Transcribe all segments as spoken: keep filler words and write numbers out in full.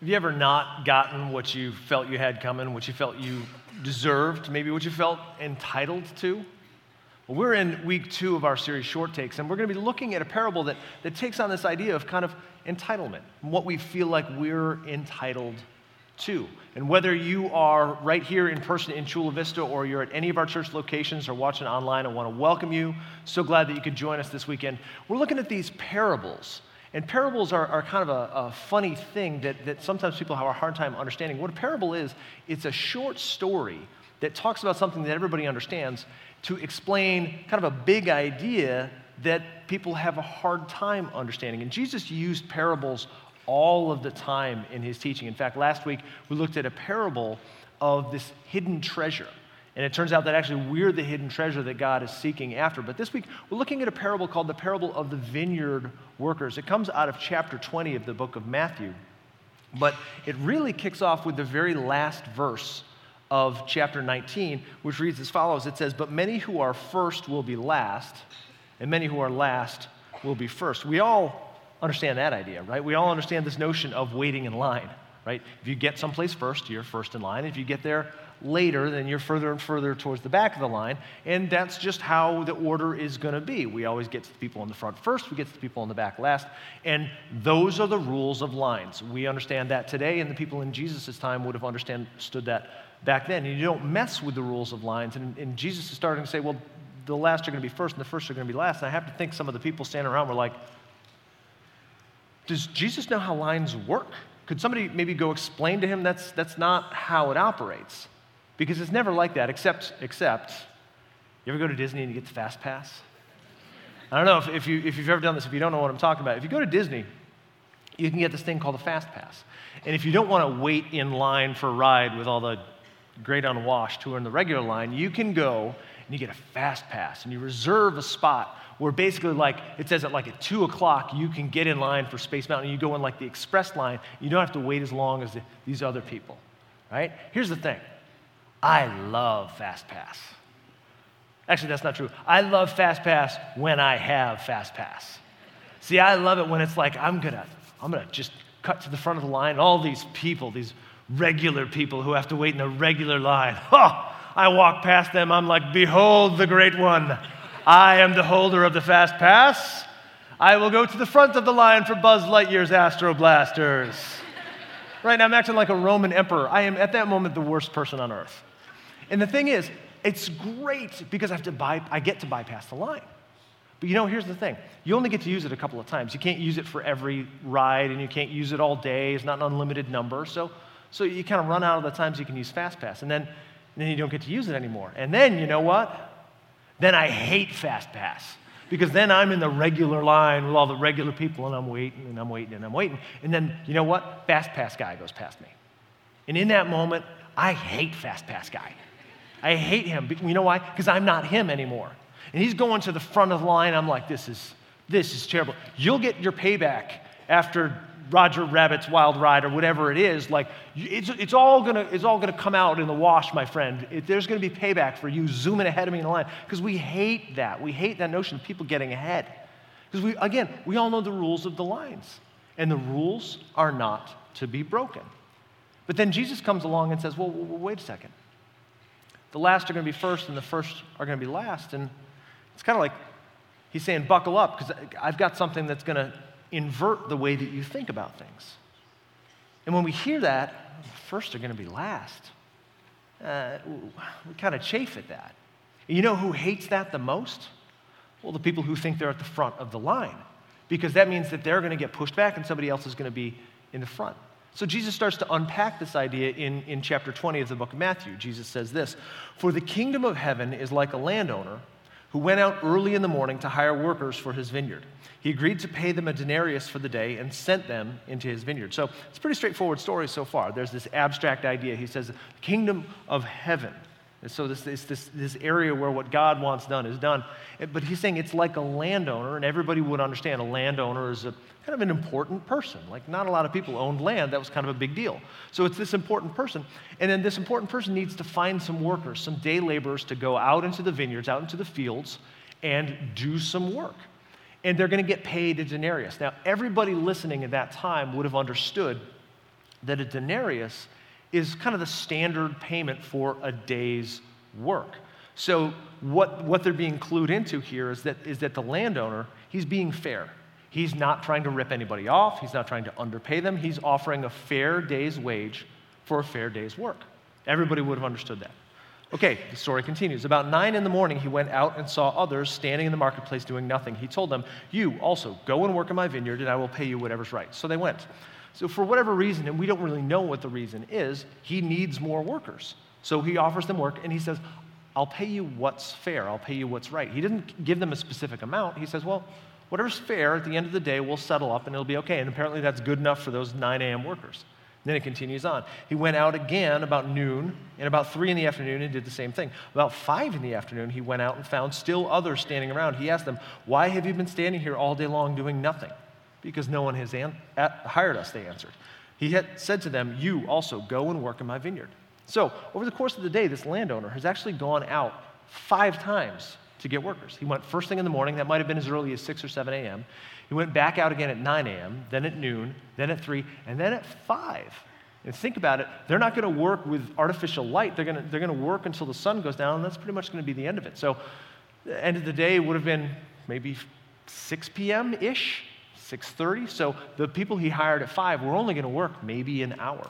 Have you ever not gotten what you felt you had coming, what you felt you deserved, maybe what you felt entitled to? Well, we're in week two of our series, Short Takes, and we're going to be looking at a parable that, that takes on this idea of kind of entitlement, and what we feel like we're entitled to. And whether you are right here in person in Chula Vista or you're at any of our church locations or watching online, I want to welcome you. So glad that you could join us this weekend. We're looking at these parables. And parables are, are kind of a, a funny thing that, that sometimes people have a hard time understanding. What a parable is, it's a short story that talks about something that everybody understands to explain kind of a big idea that people have a hard time understanding. And Jesus used parables all of the time in his teaching. In fact, last week we looked at a parable of this hidden treasure. And it turns out that actually we're the hidden treasure that God is seeking after. But this week, we're looking at a parable called the parable of the vineyard workers. It comes out of chapter twenty of the book of Matthew. But it really kicks off with the very last verse of chapter nineteen, which reads as follows. It says, "But many who are first will be last, and many who are last will be first." We all understand that idea, right? We all understand this notion of waiting in line, right? If you get someplace first, you're first in line. If you get there later, then you're further and further towards the back of the line, and that's just how the order is going to be. We always get to the people in the front first, we get to the people in the back last, and those are the rules of lines. We understand that today, and the people in Jesus' time would have understood that back then. And you don't mess with the rules of lines, and, and Jesus is starting to say, well, the last are going to be first, and the first are going to be last, and I have to think some of the people standing around were like, does Jesus know how lines work? Could somebody maybe go explain to him that's, that's not how it operates? Because it's never like that, except, except, you ever go to Disney and you get the Fast Pass? I don't know if, if, you, if you've ever done this, if you don't know what I'm talking about. If you go to Disney, you can get this thing called a Fast Pass. And if you don't want to wait in line for a ride with all the great unwashed who are in the regular line, you can go and you get a Fast Pass, and you reserve a spot where basically like, it says that like at two o'clock, you can get in line for Space Mountain, and you go in like the express line. You don't have to wait as long as the, these other people, right? Here's the thing. I love Fast Pass. Actually, that's not true. I love Fast Pass when I have Fast Pass. See, I love it when it's like, I'm gonna, I'm gonna just cut to the front of the line. All these people, these regular people who have to wait in a regular line. Oh, I walk past them, I'm like, behold the great one. I am the holder of the Fast Pass. I will go to the front of the line for Buzz Lightyear's Astro Blasters. Right now, I'm acting like a Roman emperor. I am, at that moment, the worst person on earth. And the thing is, it's great because I have to buy, I get to bypass the line. But you know, here's the thing. You only get to use it a couple of times. You can't use it for every ride, and you can't use it all day. It's not an unlimited number. So, so you kind of run out of the times you can use FastPass, and then, and then you don't get to use it anymore. And then, you know what? Then I hate FastPass because then I'm in the regular line with all the regular people, and I'm waiting, and I'm waiting, and I'm waiting. And then, you know what? FastPass guy goes past me. And in that moment, I hate FastPass guy. I hate him. You know why? Because I'm not him anymore. And he's going to the front of the line. I'm like, this is this is terrible. You'll get your payback after Roger Rabbit's Wild Ride or whatever it is. Like, it's it's all gonna it's all gonna come out in the wash, my friend. It, there's gonna be payback for you zooming ahead of me in the line, because we hate that. We hate that notion of people getting ahead. Because we again, we all know the rules of the lines, and the rules are not to be broken. But then Jesus comes along and says, well, wait a second. The last are going to be first, and the first are going to be last. And it's kind of like he's saying, buckle up, because I've got something that's going to invert the way that you think about things. And when we hear that, first are going to be last, uh, we kind of chafe at that. And you know who hates that the most? Well, the people who think they're at the front of the line, because that means that they're going to get pushed back and somebody else is going to be in the front. So Jesus starts to unpack this idea in, in chapter twenty of the book of Matthew. Jesus says this, "For the kingdom of heaven is like a landowner who went out early in the morning to hire workers for his vineyard. He agreed to pay them a denarius for the day and sent them into his vineyard." So it's a pretty straightforward story so far. There's this abstract idea. He says, the kingdom of heaven. And so this, this, this, this area where what God wants done is done. But he's saying it's like a landowner, and everybody would understand a landowner is a kind of an important person. Like, not a lot of people owned land. That was kind of a big deal. So it's this important person. And then this important person needs to find some workers, some day laborers, to go out into the vineyards, out into the fields, and do some work. And they're going to get paid a denarius. Now, everybody listening at that time would have understood that a denarius is kind of the standard payment for a day's work. So what, what they're being clued into here is that, is that the landowner, he's being fair. He's not trying to rip anybody off. He's not trying to underpay them. He's offering a fair day's wage for a fair day's work. Everybody would have understood that. Okay, the story continues. About nine in the morning, he went out and saw others standing in the marketplace doing nothing. He told them, "You also go and work in my vineyard, and I will pay you whatever's right." So they went. So for whatever reason, and we don't really know what the reason is, he needs more workers. So he offers them work, and he says, "I'll pay you what's fair. I'll pay you what's right." He didn't give them a specific amount. He says, well, whatever's fair, at the end of the day, we'll settle up, and it'll be okay. And apparently that's good enough for those nine a.m. workers. Then it continues on. He went out again about noon, and about three in the afternoon and did the same thing. About five in the afternoon, he went out and found still others standing around. He asked them, "Why have you been standing here all day long doing nothing?" "Because no one has an- at- hired us," they answered. He had said to them, "You also go and work in my vineyard." So over the course of the day, this landowner has actually gone out five times to get workers. He went first thing in the morning. That might have been as early as six or seven a.m. He went back out again at nine a.m., then at noon, then at three, and then at five. And think about it, they're not going to work with artificial light. They're going to, they're going to work until the sun goes down, and that's pretty much going to be the end of it. So the end of the day would have been maybe six p.m.-ish, six thirty. So the people he hired at five were only going to work maybe an hour.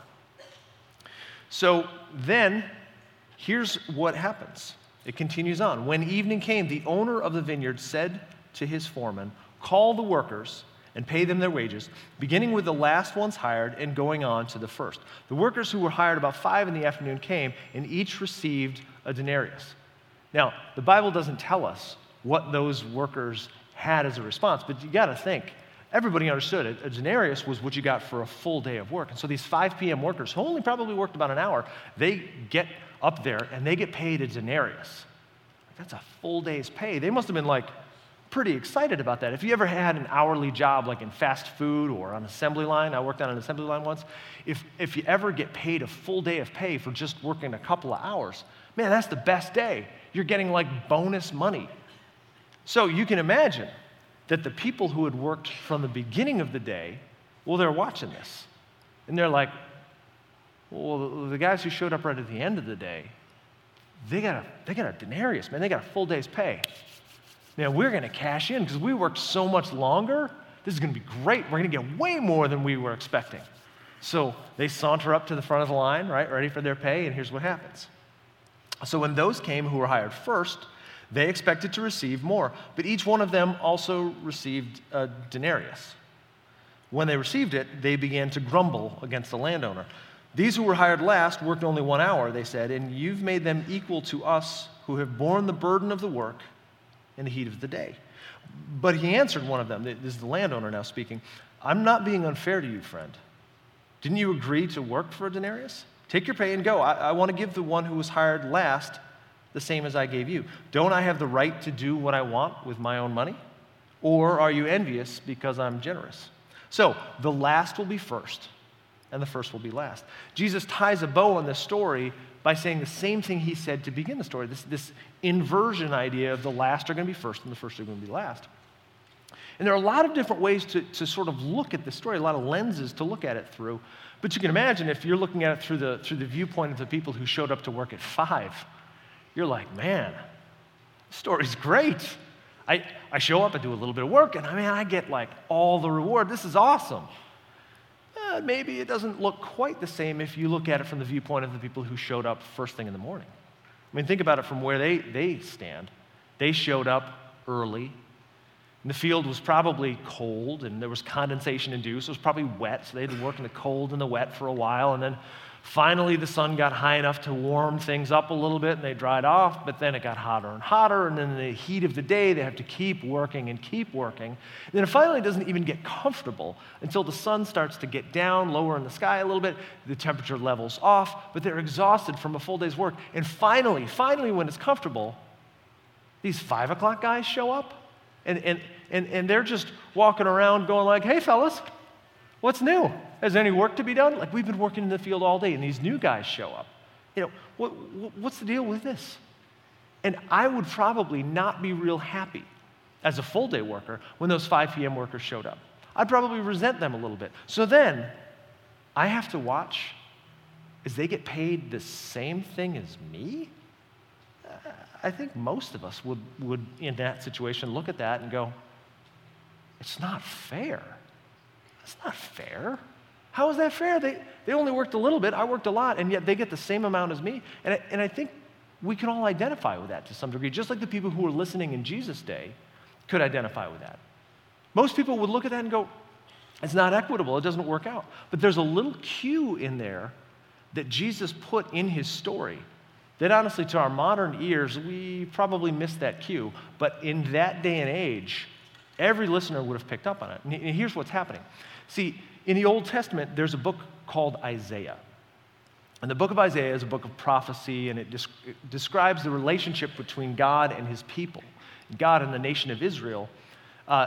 So then, here's what happens. It continues on. When evening came, the owner of the vineyard said to his foreman, "Call the workers and pay them their wages, beginning with the last ones hired and going on to the first." The workers who were hired about five in the afternoon came, and each received a denarius. Now, the Bible doesn't tell us what those workers had as a response, but you got to think, everybody understood it. A denarius was what you got for a full day of work. And so these five p.m. workers, who only probably worked about an hour, they get up there and they get paid a denarius. That's a full day's pay. They must have been like pretty excited about that. If you ever had an hourly job like in fast food or on assembly line, I worked on an assembly line once, if, if you ever get paid a full day of pay for just working a couple of hours, man, that's the best day. You're getting like bonus money. So you can imagine that the people who had worked from the beginning of the day, well, they're watching this. And they're like, well, the guys who showed up right at the end of the day, they got a, they got a denarius, man. They got a full day's pay. Now, we're going to cash in because we worked so much longer. This is going to be great. We're going to get way more than we were expecting. So they saunter up to the front of the line, right, ready for their pay, and here's what happens. So when those came who were hired first, they expected to receive more, but each one of them also received a denarius. When they received it, they began to grumble against the landowner. "These who were hired last worked only one hour," they said, "and you've made them equal to us who have borne the burden of the work in the heat of the day." But he answered one of them, this is the landowner now speaking, "I'm not being unfair to you, friend. Didn't you agree to work for a denarius? Take your pay and go. I, I want to give the one who was hired last the same as I gave you. Don't I have the right to do what I want with my own money? Or are you envious because I'm generous?" So the last will be first, and the first will be last. Jesus ties a bow on this story by saying the same thing he said to begin the story, this, this inversion idea of the last are going to be first and the first are going to be last. And there are a lot of different ways to, to sort of look at this story, a lot of lenses to look at it through. But you can imagine if you're looking at it through the, through the viewpoint of the people who showed up to work at five, you're like, man, this story's great. I, I show up, I do a little bit of work, and I mean, I get like all the reward. This is awesome. Uh, maybe it doesn't look quite the same if you look at it from the viewpoint of the people who showed up first thing in the morning. I mean, think about it from where they, they stand. They showed up early. And the field was probably cold, and there was condensation and dew, so it was probably wet. So they had to work in the cold and the wet for a while, and then finally the sun got high enough to warm things up a little bit, and they dried off, but then it got hotter and hotter, and then in the heat of the day, they have to keep working and keep working. And then it finally doesn't even get comfortable until the sun starts to get down, lower in the sky a little bit, the temperature levels off, but they're exhausted from a full day's work. And finally, finally when it's comfortable, these five o'clock guys show up, and, and, and, and they're just walking around going like, "Hey fellas, what's new? Is there any work to be done?" Like, we've been working in the field all day, and these new guys show up. You know, what, what's the deal with this? And I would probably not be real happy as a full-day worker when those five p.m. workers showed up. I'd probably resent them a little bit. So then, I have to watch as they get paid the same thing as me? I think most of us would, would, in that situation, look at that and go, it's not fair. It's not fair. How is that fair? They, they only worked a little bit, I worked a lot, and yet they get the same amount as me. And I, and I think we can all identify with that to some degree, just like the people who were listening in Jesus' day could identify with that. Most people would look at that and go, it's not equitable, it doesn't work out. But there's a little cue in there that Jesus put in his story that honestly, to our modern ears, we probably missed that cue. But in that day and age, every listener would have picked up on it. And here's what's happening. See, in the Old Testament, there's a book called Isaiah. And the book of Isaiah is a book of prophecy, and it, desc- it describes the relationship between God and his people, God and the nation of Israel, uh,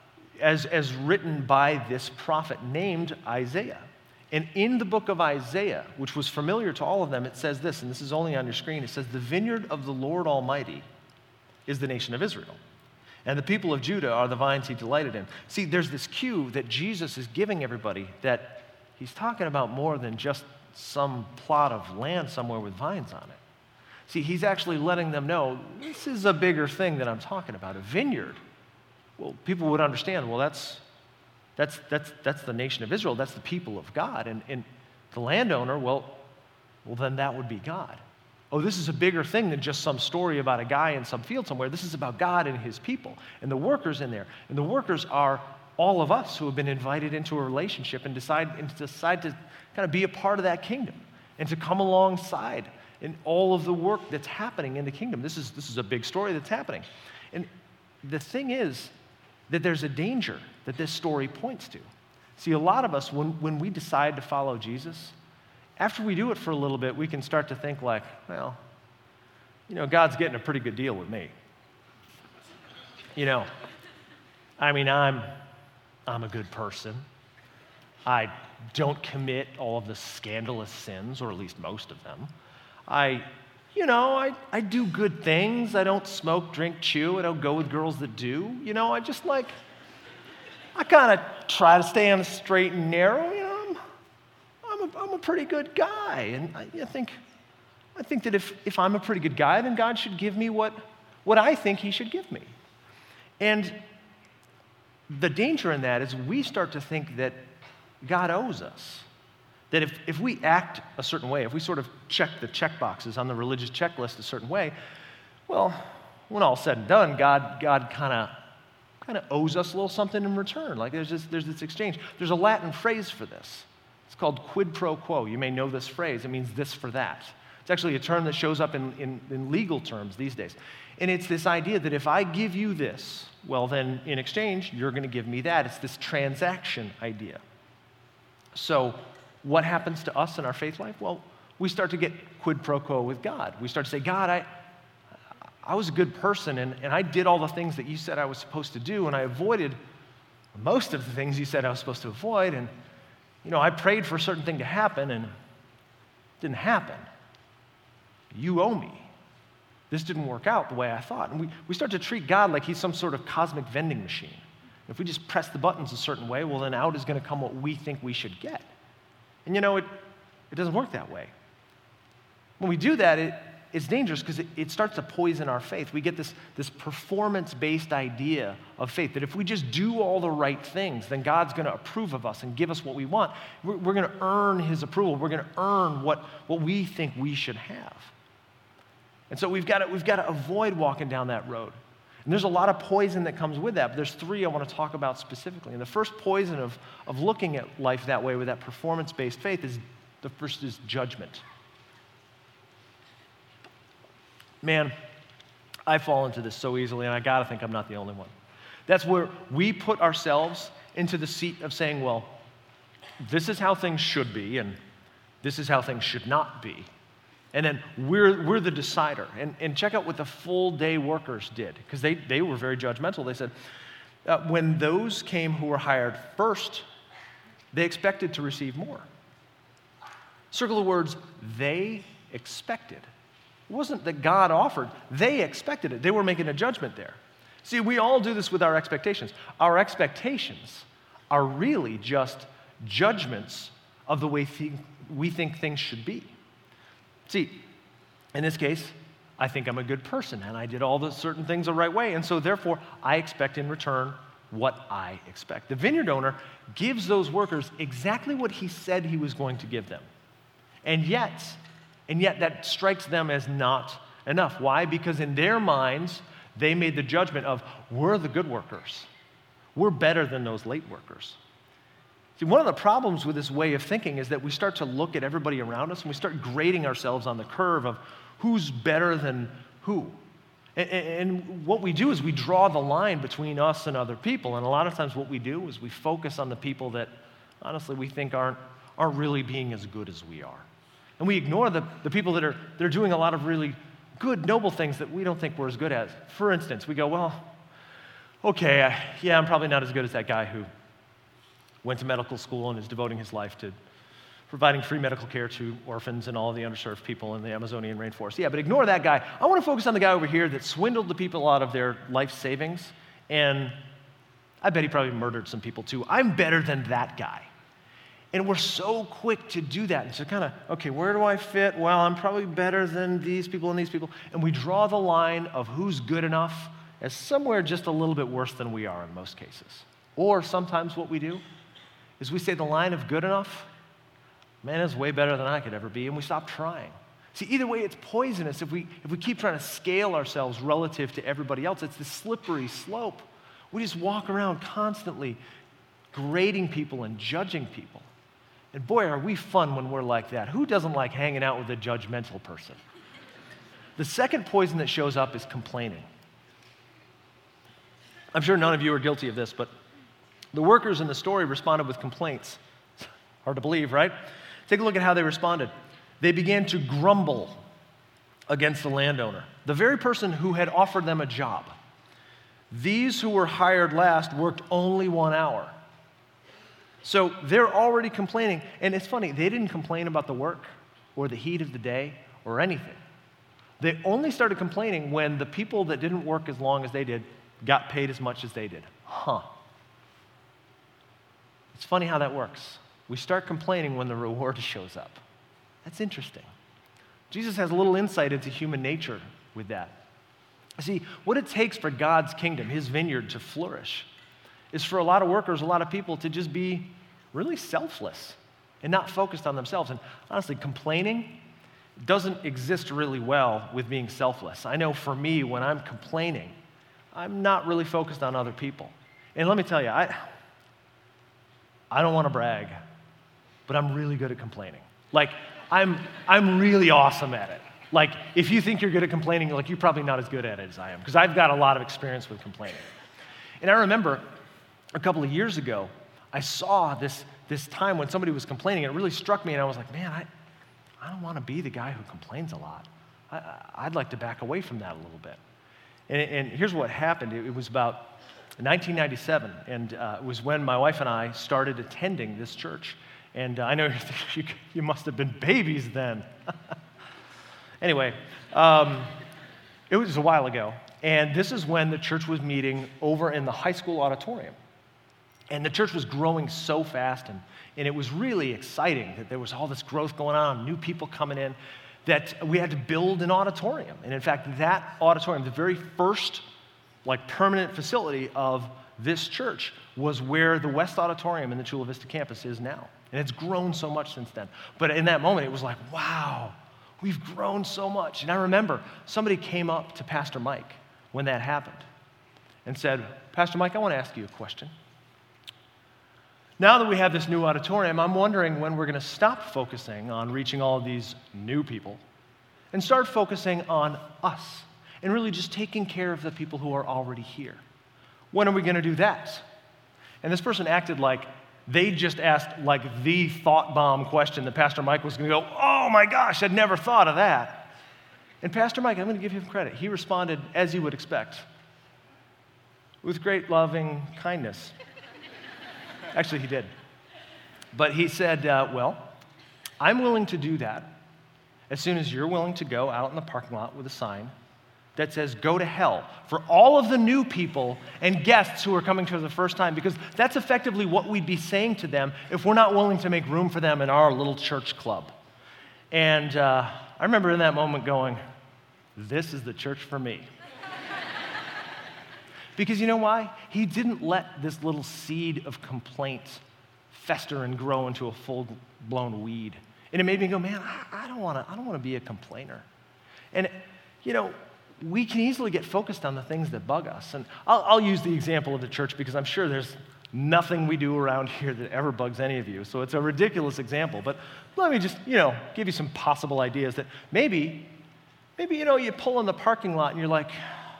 as, as written by this prophet named Isaiah. And in the book of Isaiah, which was familiar to all of them, it says this, and this is only on your screen, it says, the vineyard of the Lord Almighty is the nation of Israel, and the people of Judah are the vines he delighted in. See, there's this cue that Jesus is giving everybody that he's talking about more than just some plot of land somewhere with vines on it. See, he's actually letting them know, this is a bigger thing that I'm talking about, a vineyard. Well, people would understand, well, that's That's, that's, that's the nation of Israel. That's the people of God. And, and the landowner, well, well, then that would be God. Oh, this is a bigger thing than just some story about a guy in some field somewhere. This is about God and his people and the workers in there. And the workers are all of us who have been invited into a relationship and decide, and decide to kind of be a part of that kingdom and to come alongside in all of the work that's happening in the kingdom. This is, this is a big story that's happening. And the thing is, that there's a danger that this story points to. See, a lot of us, when, when we decide to follow Jesus, after we do it for a little bit, we can start to think like, well, you know, God's getting a pretty good deal with me. You know, I mean, I'm, I'm a good person. I don't commit all of the scandalous sins, or at least most of them. I You know, I, I do good things. I don't smoke, drink, chew. I don't go with girls that do. You know, I just like, I kind of try to stay on the straight and narrow. You know, I'm, I'm, a, I'm a pretty good guy. And I, I think I think that if, if I'm a pretty good guy, then God should give me what, what I think he should give me. And the danger in that is we start to think that God owes us. That if, if we act a certain way, if we sort of check the check boxes on the religious checklist a certain way, well, when all's said and done, God God kind of kind of owes us a little something in return. Like there's this, there's this exchange. There's a Latin phrase for this. It's called quid pro quo. You may know this phrase. It means this for that. It's actually a term that shows up in, in, in legal terms these days. And it's this idea that if I give you this, well, then in exchange, you're going to give me that. It's this transaction idea. So what happens to us in our faith life? Well, we start to get quid pro quo with God. We start to say, God, I, I was a good person, and, and I did all the things that you said I was supposed to do, and I avoided most of the things you said I was supposed to avoid, and, you know, I prayed for a certain thing to happen, and it didn't happen. You owe me. This didn't work out the way I thought. And we, we start to treat God like he's some sort of cosmic vending machine. If we just press the buttons a certain way, well, then out is going to come what we think we should get. And you know, it, it doesn't work that way. When we do that, it, it's dangerous because it, it starts to poison our faith. We get this, this performance-based idea of faith, that if we just do all the right things, then God's going to approve of us and give us what we want. We're, we're going to earn his approval. We're going to earn what, what we think we should have. And so we've got to, we've got to avoid walking down that road. And there's a lot of poison that comes with that, but there's three I want to talk about specifically. And the first poison of, of looking at life that way with that performance-based faith is, the first is judgment. Man, I fall into this so easily, and I got to think I'm not the only one. That's where we put ourselves into the seat of saying, well, this is how things should be, and this is how things should not be. And then we're, we're the decider. And, and check out what the full-day workers did, because they, they were very judgmental. They said, uh, when those came who were hired first, they expected to receive more. Circle the words, they expected. It wasn't that God offered. They expected it. They were making a judgment there. See, we all do this with our expectations. Our expectations are really just judgments of the way th- we think things should be. See, in this case, I think I'm a good person, and I did all the certain things the right way, and so therefore, I expect in return what I expect. The vineyard owner gives those workers exactly what he said he was going to give them. And yet, and yet that strikes them as not enough. Why? Because in their minds, they made the judgment of, we're the good workers. We're better than those late workers. See, one of the problems with this way of thinking is that we start to look at everybody around us and we start grading ourselves on the curve of who's better than who. And, and what we do is we draw the line between us and other people. And a lot of times what we do is we focus on the people that, honestly, we think aren't, aren't really being as good as we are. And we ignore the, the people that are, that are doing a lot of really good, noble things that we don't think we're as good as. For instance, we go, well, okay, I, yeah, I'm probably not as good as that guy who went to medical school and is devoting his life to providing free medical care to orphans and all of the underserved people in the Amazonian rainforest. Yeah, but ignore that guy. I want to focus on the guy over here that swindled the people out of their life savings, and I bet he probably murdered some people too. I'm better than that guy. And we're so quick to do that. And so kind of, okay, where do I fit? Well, I'm probably better than these people and these people. And we draw the line of who's good enough as somewhere just a little bit worse than we are in most cases. Or sometimes what we do is we say the line of good enough, man, is way better than I could ever be, and we stop trying. See, either way, it's poisonous if we, if we keep trying to scale ourselves relative to everybody else. It's this slippery slope. We just walk around constantly grading people and judging people. And boy, are we fun when we're like that. Who doesn't like hanging out with a judgmental person? The second poison that shows up is complaining. I'm sure none of you are guilty of this, but the workers in the story responded with complaints. Hard to believe, right? Take a look at how they responded. They began to grumble against the landowner, the very person who had offered them a job. These who were hired last worked only one hour. So they're already complaining. And it's funny, they didn't complain about the work or the heat of the day or anything. They only started complaining when the people that didn't work as long as they did got paid as much as they did. Huh. It's funny how that works. We start complaining when the reward shows up. That's interesting. Jesus has a little insight into human nature with that. See, what it takes for God's kingdom, his vineyard, to flourish is for a lot of workers, a lot of people to just be really selfless and not focused on themselves. And honestly, complaining doesn't exist really well with being selfless. I know for me, when I'm complaining, I'm not really focused on other people. And let me tell you, I, I don't want to brag, but I'm really good at complaining. Like, I'm, I'm really awesome at it. Like, if you think you're good at complaining, like, you're probably not as good at it as I am, because I've got a lot of experience with complaining. And I remember a couple of years ago, I saw this, this time when somebody was complaining, and it really struck me, and I was like, man, I, I don't want to be the guy who complains a lot. I, I'd like to back away from that a little bit. And, and here's what happened. It, it was about nineteen ninety-seven, and uh, it was when my wife and I started attending this church. And uh, I know you, you must have been babies then. Anyway, um, it was a while ago, and this is when the church was meeting over in the high school auditorium. And the church was growing so fast, and, and it was really exciting that there was all this growth going on, new people coming in, that we had to build an auditorium. And in fact, that auditorium, the very first like permanent facility of this church, was where the West Auditorium in the Chula Vista campus is now. And it's grown so much since then. But in that moment, it was like, wow, we've grown so much. And I remember somebody came up to Pastor Mike when that happened and said, Pastor Mike, I want to ask you a question. Now that we have this new auditorium, I'm wondering when we're going to stop focusing on reaching all of these new people and start focusing on us and really just taking care of the people who are already here. When are we going to do that? And this person acted like they just asked like the thought bomb question that Pastor Mike was going to go, oh my gosh, I'd never thought of that. And Pastor Mike, I'm going to give him credit. He responded as you would expect, with great loving kindness. Actually, he did. But he said, uh, well, I'm willing to do that as soon as you're willing to go out in the parking lot with a sign that says go to hell for all of the new people and guests who are coming for the first time, because that's effectively what we'd be saying to them if we're not willing to make room for them in our little church club. And uh, I remember in that moment going, this is the church for me. Because you know why? He didn't let this little seed of complaint fester and grow into a full-blown weed. And it made me go, man, I, I don't want to I don't want to be a complainer. And, you know, we can easily get focused on the things that bug us. And I'll, I'll use the example of the church because I'm sure there's nothing we do around here that ever bugs any of you. So it's a ridiculous example. But let me just, you know, give you some possible ideas that maybe, maybe, you know, you pull in the parking lot and you're like,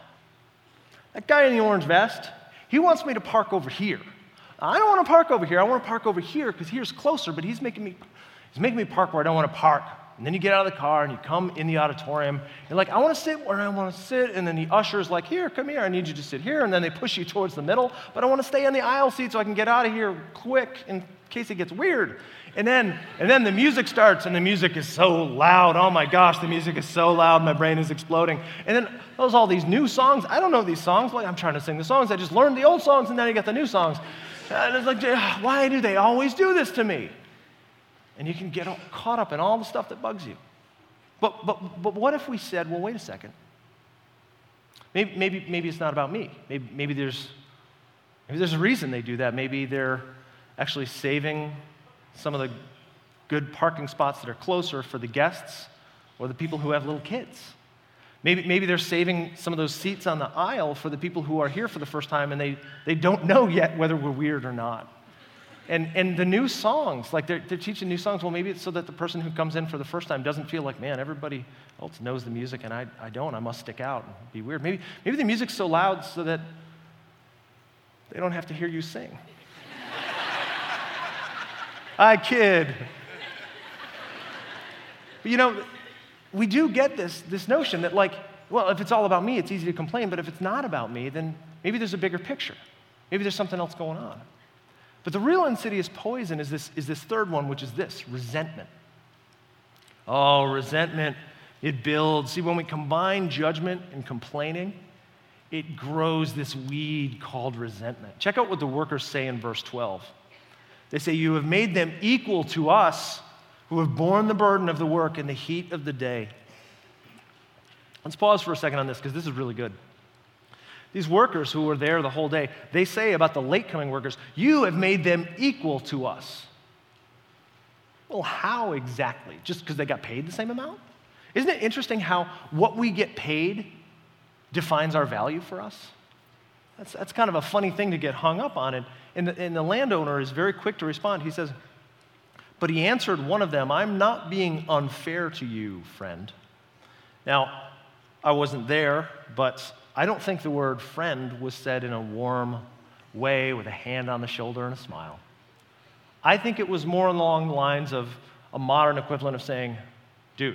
that guy in the orange vest, he wants me to park over here. I don't want to park over here. I want to park over here because here's closer, but he's making me, he's making me park where I don't want to park. And then you get out of the car and you come in the auditorium. You're like, I want to sit where I want to sit. And then the usher's like, here, come here. I need you to sit here. And then they push you towards the middle. But I want to stay in the aisle seat so I can get out of here quick in case it gets weird. And then, and then the music starts, and the music is so loud. Oh my gosh, the music is so loud. My brain is exploding. And then there's all these new songs. I don't know these songs. Like, I'm trying to sing the songs. I just learned the old songs, and then you get the new songs. And it's like, why do they always do this to me? And you can get caught up in all the stuff that bugs you. But, but, but what if we said, well, wait a second. Maybe, maybe, maybe it's not about me. Maybe, maybe, there's, maybe there's a reason they do that. Maybe they're actually saving some of the good parking spots that are closer for the guests or the people who have little kids. Maybe, maybe they're saving some of those seats on the aisle for the people who are here for the first time and they, they don't know yet whether we're weird or not. And, and the new songs, like they're, they're teaching new songs, well, maybe it's so that the person who comes in for the first time doesn't feel like, man, everybody else knows the music and I, I don't. I must stick out and be weird. Maybe, maybe the music's so loud so that they don't have to hear you sing. I kid. But you know, we do get this, this notion that like, well, if it's all about me, it's easy to complain, but if it's not about me, then maybe there's a bigger picture. Maybe there's something else going on. But the real insidious poison is this, is this third one, which is this, resentment. Oh, resentment, it builds. See, when we combine judgment and complaining, it grows this weed called resentment. Check out what the workers say in verse twelve. They say, you have made them equal to us who have borne the burden of the work in the heat of the day. Let's pause for a second on this because this is really good. These workers who were there the whole day, they say about the late-coming workers, you have made them equal to us. Well, how exactly? Just because they got paid the same amount? Isn't it interesting how what we get paid defines our value for us? That's, that's kind of a funny thing to get hung up on. And, and, the, and the landowner is very quick to respond. He says, but he answered one of them, I'm not being unfair to you, friend. Now, I wasn't there, but I don't think the word friend was said in a warm way with a hand on the shoulder and a smile. I think it was more along the lines of a modern equivalent of saying, dude,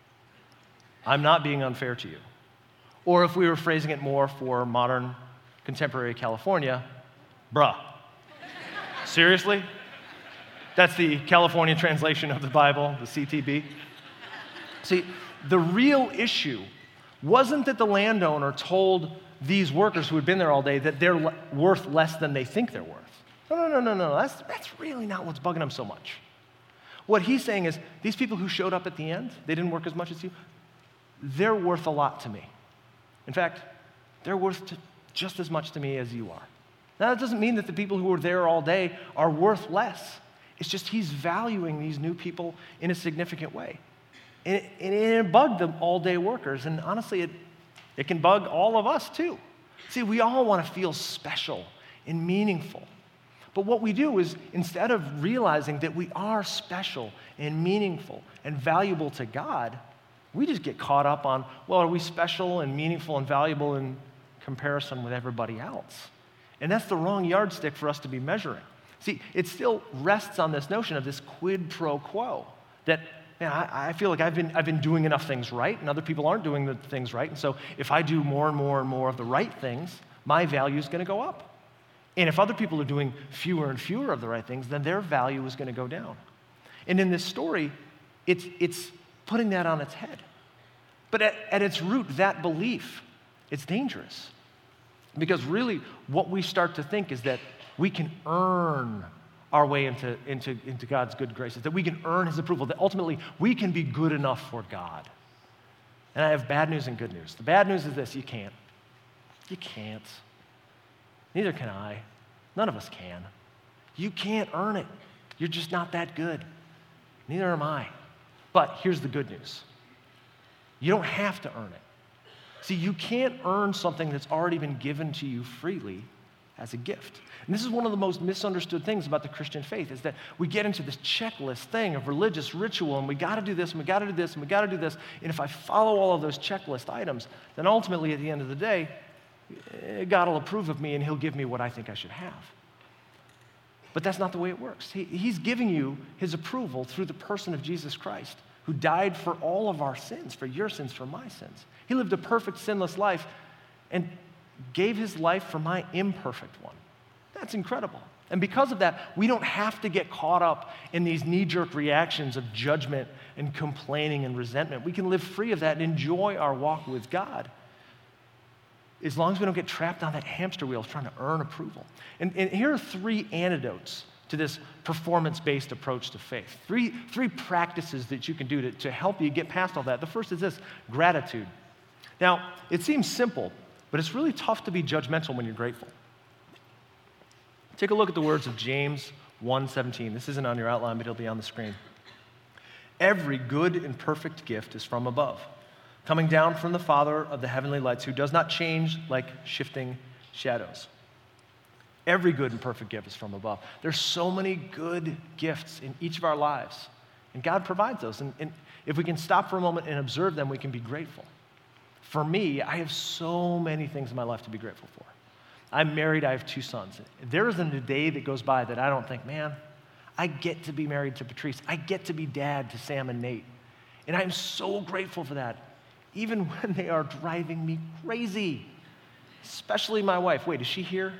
I'm not being unfair to you. Or if we were phrasing it more for modern contemporary California, bruh. Seriously? That's the California translation of the Bible, the C T B. See, the real issue wasn't that the landowner told these workers who had been there all day that they're le- worth less than they think they're worth. No, no, no, no, no. That's, that's really not what's bugging them so much. What he's saying is, these people who showed up at the end, they didn't work as much as you, they're worth a lot to me. In fact, they're worth to, just as much to me as you are. Now, that doesn't mean that the people who were there all day are worth less. It's just he's valuing these new people in a significant way. And it, and it bugged the all-day workers. And honestly, it, it can bug all of us too. See, we all want to feel special and meaningful. But what we do is, instead of realizing that we are special and meaningful and valuable to God, we just get caught up on, well, are we special and meaningful and valuable in comparison with everybody else? And that's the wrong yardstick for us to be measuring. See, it still rests on this notion of this quid pro quo, that man, I, I feel like I've been, I've been doing enough things right, and other people aren't doing the things right, and so if I do more and more and more of the right things, my value is going to go up. And if other people are doing fewer and fewer of the right things, then their value is going to go down. And in this story, it's, it's putting that on its head. But at, at its root, that belief, it's dangerous. Because really, what we start to think is that we can earn our way into, into, into God's good graces, that we can earn his approval, that ultimately we can be good enough for God. And I have bad news and good news. The bad news is this: you can't. You can't. Neither can I. None of us can. You can't earn it. You're just not that good. Neither am I. But here's the good news. You don't have to earn it. See, you can't earn something that's already been given to you freely as a gift. And this is one of the most misunderstood things about the Christian faith, is that we get into this checklist thing of religious ritual, and we got to do this, and we got to do this, and we got to do this. And if I follow all of those checklist items, then ultimately at the end of the day, God will approve of me and he'll give me what I think I should have. But that's not the way it works. He, he's giving you his approval through the person of Jesus Christ, who died for all of our sins, for your sins, for my sins. He lived a perfect, sinless life and gave his life for my imperfect one. That's incredible. And because of that, we don't have to get caught up in these knee-jerk reactions of judgment and complaining and resentment. We can live free of that and enjoy our walk with God, as long as we don't get trapped on that hamster wheel trying to earn approval. And, and here are three antidotes to this performance-based approach to faith. Three, three practices that you can do to, to help you get past all that. The first is this: gratitude. Now, it seems simple, but it's really tough to be judgmental when you're grateful. Take a look at the words of James one seventeen. This isn't on your outline, but it'll be on the screen. Every good and perfect gift is from above, coming down from the Father of the heavenly lights, who does not change like shifting shadows. Every good and perfect gift is from above. There's so many good gifts in each of our lives, and God provides those. And, and if we can stop for a moment and observe them, we can be grateful. For me, I have so many things in my life to be grateful for. I'm married, I have two sons. There isn't a day that goes by that I don't think, man, I get to be married to Patrice. I get to be dad to Sam and Nate. And I'm so grateful for that, even when they are driving me crazy, especially my wife. Wait, is she here?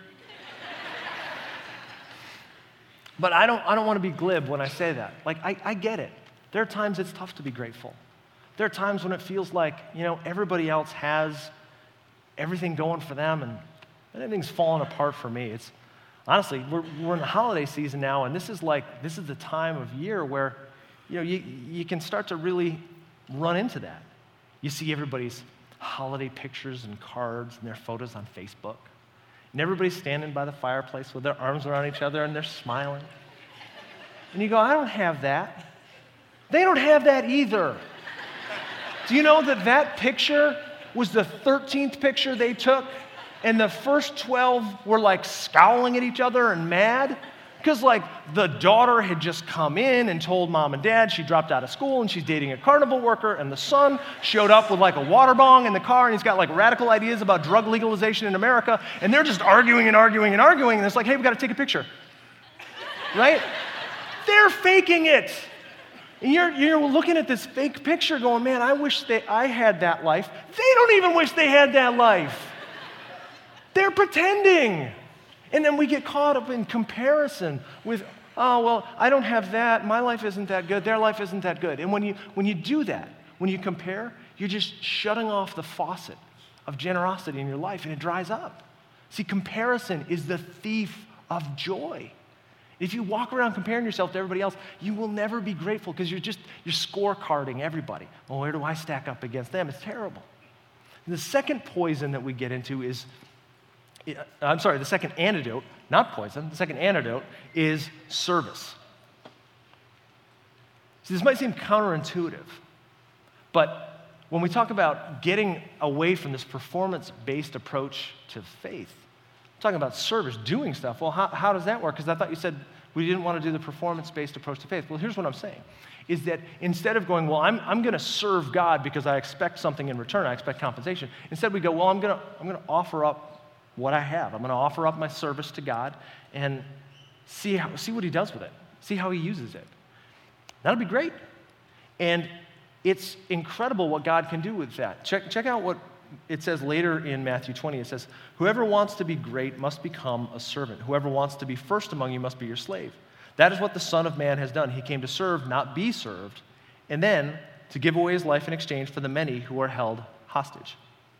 But I don't, I don't want to be glib when I say that. Like, I, I get it. There are times it's tough to be grateful. There are times when it feels like, you know, everybody else has everything going for them and everything's falling apart for me. It's honestly, we're, we're in the holiday season now, and this is like, this is the time of year where, you know, you, you can start to really run into that. You see everybody's holiday pictures and cards and their photos on Facebook. And everybody's standing by the fireplace with their arms around each other and they're smiling. And you go, I don't have that. They don't have that either. Do you know that that picture was the thirteenth picture they took? And the first twelve were like scowling at each other and mad? Because like the daughter had just come in and told mom and dad she dropped out of school and she's dating a carnival worker, and the son showed up with like a water bong in the car and he's got like radical ideas about drug legalization in America, and they're just arguing and arguing and arguing, and it's like, hey, we got to take a picture. Right? They're faking it. And you're, you're looking at this fake picture going, man, I wish that I had that life. They don't even wish they had that life. They're pretending. And then we get caught up in comparison with, oh, well, I don't have that. My life isn't that good. Their life isn't that good. And when you, when you do that, when you compare, you're just shutting off the faucet of generosity in your life, and it dries up. See, comparison is the thief of joy. If you walk around comparing yourself to everybody else, you will never be grateful, because you're just, you're scorecarding everybody. Well, where do I stack up against them? It's terrible. And the second poison that we get into is, I'm sorry, the second antidote, not poison, the second antidote is service. See, this might seem counterintuitive, but when we talk about getting away from this performance-based approach to faith, I'm talking about service, doing stuff. Well, how, how does that work? Because I thought you said we didn't want to do the performance-based approach to faith. Well, here's what I'm saying, is that instead of going, well, I'm, I'm going to serve God because I expect something in return, I expect compensation, instead we go, well, I'm going to I'm going to offer up what I have. I'm going to offer up my service to God and see how, see what he does with it, see how he uses it. That'll be great. And it's incredible what God can do with that. Check, check out what it says later in Matthew twenty. It says, whoever wants to be great must become a servant. Whoever wants to be first among you must be your slave. That is what the Son of Man has done. He came to serve, not be served, and then to give away his life in exchange for the many who are held hostage.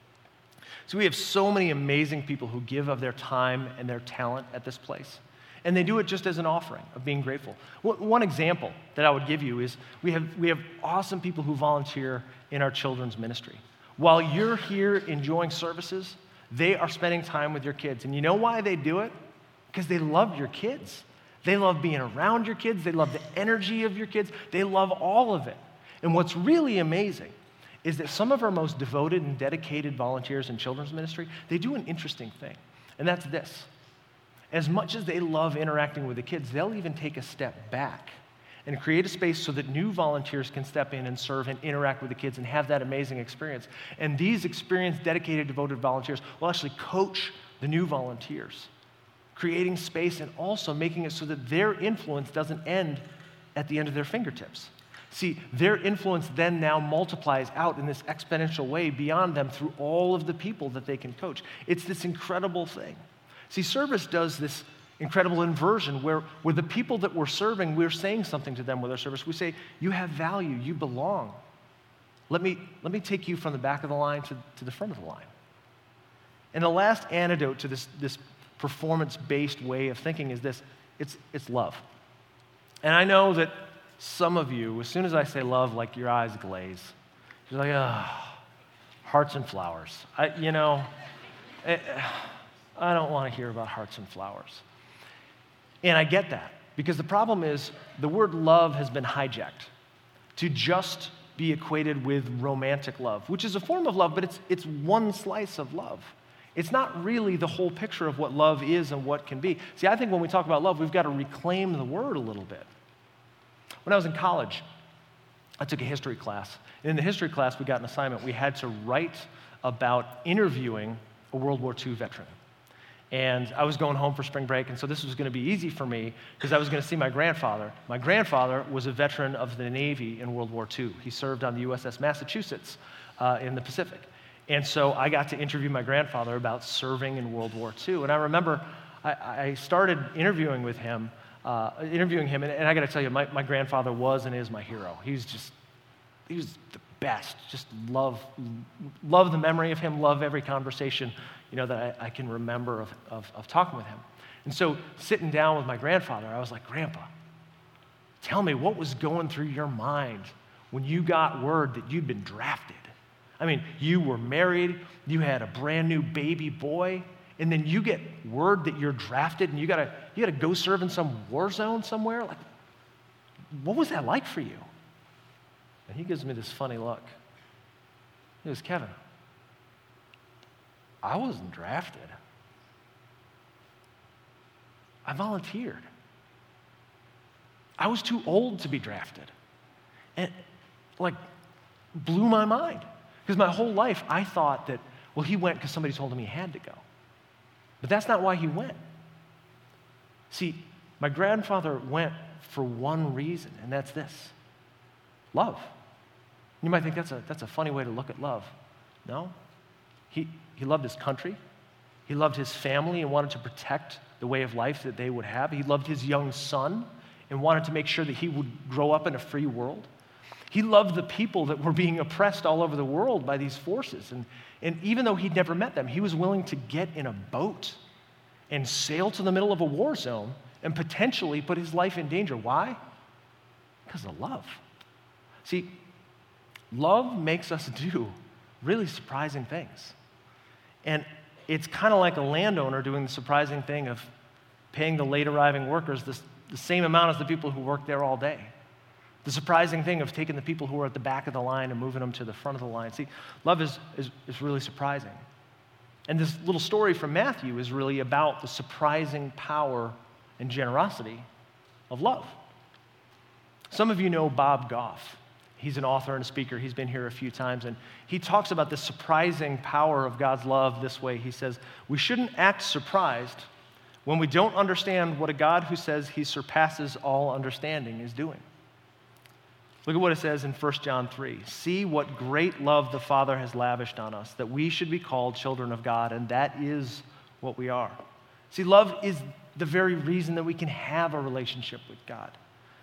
So we have so many amazing people who give of their time and their talent at this place. And they do it just as an offering of being grateful. One example that I would give you is we have, we have awesome people who volunteer in our children's ministry. While you're here enjoying services, they are spending time with your kids. And you know why they do it? Because they love your kids. They love being around your kids. They love the energy of your kids. They love all of it. And what's really amazing is that some of our most devoted and dedicated volunteers in children's ministry, they do an interesting thing. And that's this. As much as they love interacting with the kids, they'll even take a step back and create a space so that new volunteers can step in and serve and interact with the kids and have that amazing experience. And these experienced, dedicated, devoted volunteers will actually coach the new volunteers, creating space and also making it so that their influence doesn't end at the end of their fingertips. See, their influence then now multiplies out in this exponential way beyond them through all of the people that they can coach. It's this incredible thing. See, service does this incredible inversion where, where the people that we're serving, we're saying something to them with our service. We say, you have value, you belong. Let me, let me take you from the back of the line to, to the front of the line. And the last antidote to this, this performance-based way of thinking is this, it's, it's love. And I know that some of you, as soon as I say love, like your eyes glaze. You're like, oh, hearts and flowers. I, you know, it, I don't want to hear about hearts and flowers. And I get that, because the problem is the word love has been hijacked to just be equated with romantic love, which is a form of love, but it's, it's one slice of love. It's not really the whole picture of what love is and what can be. See, I think when we talk about love, we've got to reclaim the word a little bit. When I was in college, I took a history class. And in the history class, we got an assignment. We had to write about interviewing a World War Two veteran. And I was going home for spring break, and so this was going to be easy for me because I was going to see my grandfather. My grandfather was a veteran of the Navy in World War Two. He served on the U S S Massachusetts uh, in the Pacific. And so I got to interview my grandfather about serving in World War Two. And I remember I, I started interviewing with him, uh, interviewing him, and, and I got to tell you, my, my grandfather was and is my hero. He was just, he was the best. Just love, love the memory of him, love every conversation, you know, that I, I can remember of, of, of talking with him. And so sitting down with my grandfather, I was like, Grandpa, tell me what was going through your mind when you got word that you'd been drafted. I mean, you were married, you had a brand new baby boy, and then you get word that you're drafted and you gotta, you gotta go serve in some war zone somewhere? Like, what was that like for you? And he gives me this funny look. He goes, Kevin, I wasn't drafted. I volunteered. I was too old to be drafted. And like, blew my mind. Because my whole life, I thought that, well, he went because somebody told him he had to go. But that's not why he went. See, my grandfather went for one reason, and that's this: love. You might think that's a, that's a funny way to look at love. No. He, he loved his country. He loved his family and wanted to protect the way of life that they would have. He loved his young son and wanted to make sure that he would grow up in a free world. He loved the people that were being oppressed all over the world by these forces. And, and even though he'd never met them, he was willing to get in a boat and sail to the middle of a war zone and potentially put his life in danger. Why? Because of love. See, love makes us do really surprising things. And it's kind of like a landowner doing the surprising thing of paying the late arriving workers the, the same amount as the people who work there all day. The surprising thing of taking the people who are at the back of the line and moving them to the front of the line. See, love is, is, is really surprising. And this little story from Matthew is really about the surprising power and generosity of love. Some of you know Bob Goff. He's an author and a speaker. He's been here a few times, and he talks about the surprising power of God's love this way. He says, we shouldn't act surprised when we don't understand what a God who says he surpasses all understanding is doing. Look at what it says in First John three. See what great love the Father has lavished on us, that we should be called children of God, and that is what we are. See, love is the very reason that we can have a relationship with God.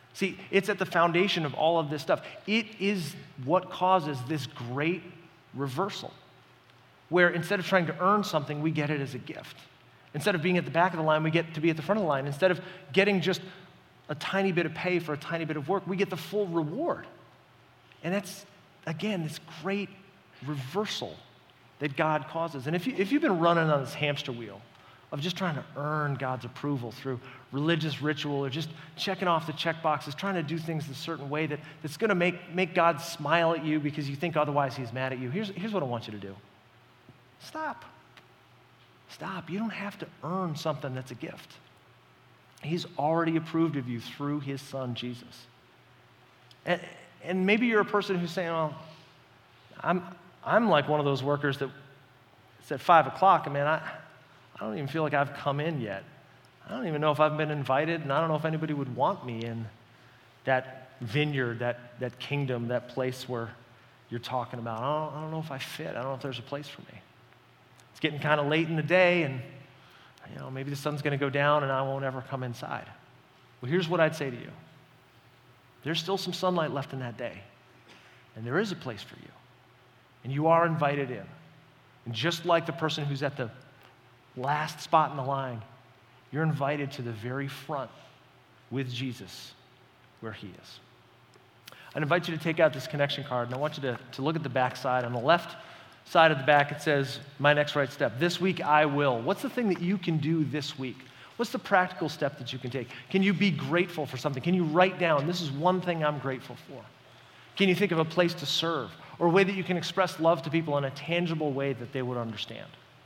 See, it's at the foundation of all of this stuff. It is what causes this great reversal, where instead of trying to earn something, we get it as a gift. Instead of being at the back of the line, we get to be at the front of the line. Instead of getting just a tiny bit of pay for a tiny bit of work, we get the full reward. And that's, again, this great reversal that God causes. And if, you, if you've been running on this hamster wheel of just trying to earn God's approval through religious ritual or just checking off the check boxes, trying to do things a certain way that, that's going to make, make God smile at you because you think otherwise he's mad at you, here's, here's what I want you to do. Stop. Stop. You don't have to earn something that's a gift. He's already approved of you through his son, Jesus. And, and maybe you're a person who's saying, well, I'm, I'm like one of those workers that it's at five o'clock, and man, I, I don't even feel like I've come in yet. I don't even know if I've been invited, and I don't know if anybody would want me in that vineyard, that, that kingdom, that place where you're talking about. I don't, I don't know if I fit. I don't know if there's a place for me. It's getting kind of late in the day, and you know, maybe the sun's going to go down, and I won't ever come inside. Well, here's what I'd say to you. There's still some sunlight left in that day, and there is a place for you, and you are invited in. And just like the person who's at the last spot in the line, you're invited to the very front with Jesus where he is. I'd invite you to take out this connection card, and I want you to, to look at the back side. On the left side of the back, it says, my next right step. This week, I will. What's the thing that you can do this week? What's the practical step that you can take? Can you be grateful for something? Can you write down, this is one thing I'm grateful for? Can you think of a place to serve or a way that you can express love to people in a tangible way that they would understand?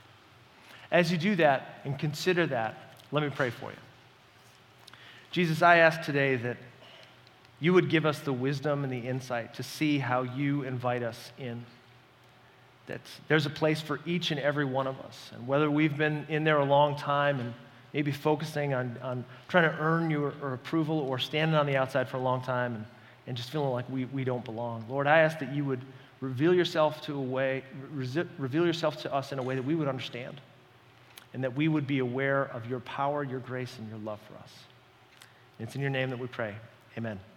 As you do that and consider that, let me pray for you. Jesus, I ask today that you would give us the wisdom and the insight to see how you invite us in. That there's a place for each and every one of us. And whether we've been in there a long time and maybe focusing on, on trying to earn your or approval or standing on the outside for a long time and, and just feeling like we, we don't belong. Lord, I ask that you would reveal yourself to a way, re- reveal yourself to us in a way that we would understand and that we would be aware of your power, your grace, and your love for us. And it's in your name that we pray. Amen.